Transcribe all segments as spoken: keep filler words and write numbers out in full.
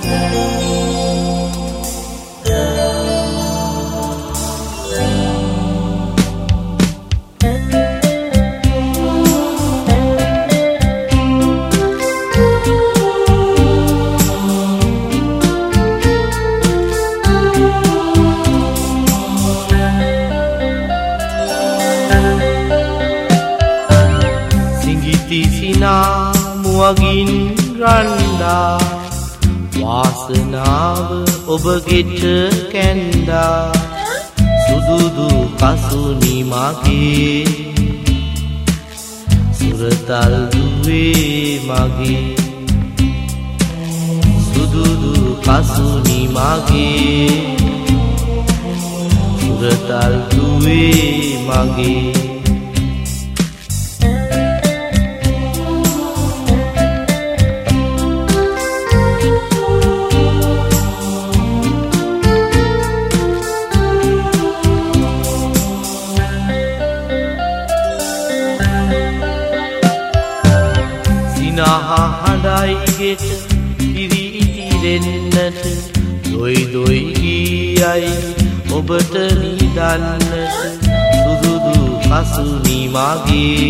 සිනා මුවගින් රන්දා වාසනාව ඔබගෙට කැන්දා සුදුදු කසුනි මගේ සුරතල් දුවේ මගේ සුදුදු කසුනි මගේ සුරතල් දුවේ මගේ හඬයිගෙට පිරි ඉතිරෙන්නට දොයි දොයි ගියයි ඔබට නිදන්නට සුදුදු කසුනි මගේ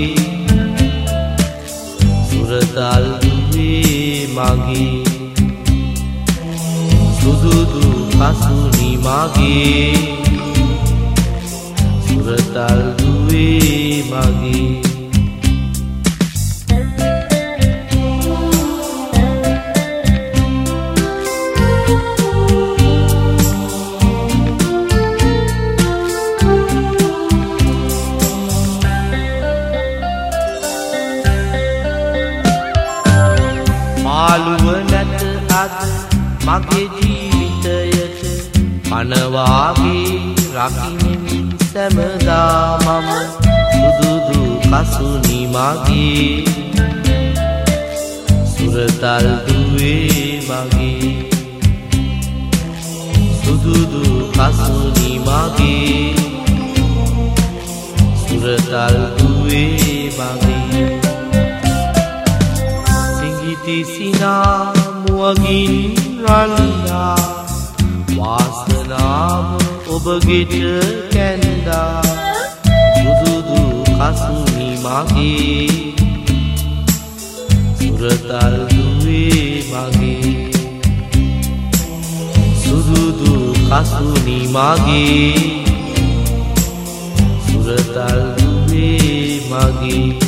සුරතල් දුවේ මගේ සුදුදු කසුනි මගේ සුරතල් දුවේ මගේ මාළුව නැත අද මගේ ජීවිතයට පනවාගේ රකින්න සැමදා මම සුදුදු කසුනි මගේ සුරතල් දුවේ මගේ සුදුදු කසුනි මගේ සුරතල් දුවේ මගේ සිනා මුවගින් රන්දා වාසනාව ඔබගෙට කැන්දා සුදුදු කසුනි මගේ සුරතල් දුවේ මගේ සුදුදු කසුනි මගේ සුරතල් දුවේ මගේ